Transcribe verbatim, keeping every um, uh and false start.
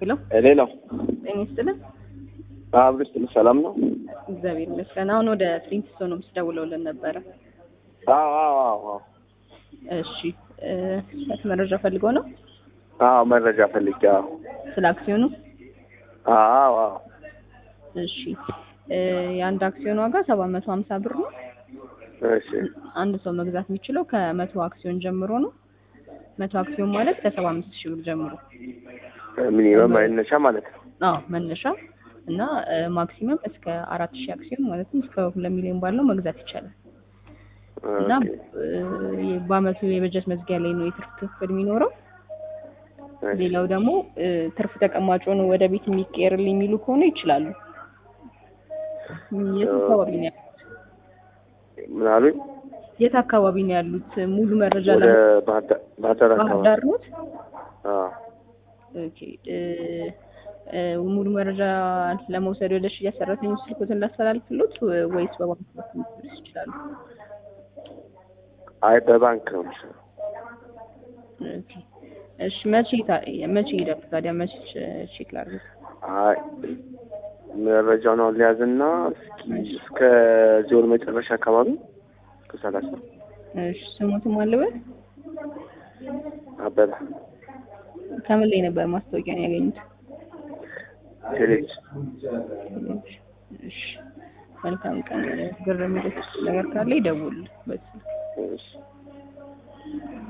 ሄሎ ሌላው ጤና ይስጥልኝ። አብርሽ ሰላም ነው? እግዚአብሔር ይመስገን። አሁን ወደ ፍሊንትስቶን ነው ደውለውልን ነበረ። አዎ አዎ አዎ። እሺ እ መረጃ ፈልገው ነው? አዎ መረጃ ፈልጌ። አዎ ስለ አክሲዮኑ? አዎ አዎ። እሺ እ የአንድ አክሲዮን ዋጋ ሰባት መቶ ሀምሳ ብር ነው። እሺ አንድ ሰው መግዛት የሚችለው ከመቶ አክሲዮን ጀምሮ ነው። መቶ አክሲዮን ማለት ከሰባ አምስት ሺህ ብር ጀምሮ ሚኒመም መነሻ ማለት ነው። አዎ መነሻ እና ማክሲመም እስከ አራት ሺህ አክሲዮን ማለትም እስከ ሁለት ሚሊዮን ባለው መግዛት ይቻላል። እና በአመቱ የበጀት መዝጊያ ላይ ነው የትርፍ ክፍል የሚኖረው። ሌላው ደግሞ ትርፍ ተቀማጭ ሆኖ ወደ ቤት የሚቀየርልኝ የሚሉ ከሆነ ይችላሉ። የት አካባቢ ነው ያሉት? ምን አሉኝ? የት አካባቢ ነው ያሉት? ሙሉ መረጃ ወደ ባህር ዳር ነው? አዎ ኦኬ እ ሙሉ መረጃ ለመውሰድ ወደ ሽያጭ ሰራተኞች ስልኮትን ላስተላልፍሎት ወይስ በባንክ በኩል ይችላሉ? አይ በባንክ ነው የሚሰራው። ኦኬ እሺ መቼ መቼ ይደርስ ታዲያ መቼ ቼክ ላድርግ? አይ መረጃውን አሁን ሊያዝና እስኪ እስከ ዞር መጨረሻ አካባቢ ከሰላሳ እሺ ስሙትም አለበት አበባ ከምን ላይ ነበር ማስታወቂያን ያገኙት? ቴሌቪዥን። እሺ መልካም ቀን። ግር የሚልህ ነገር ካለ ይደውል። በስ እሺ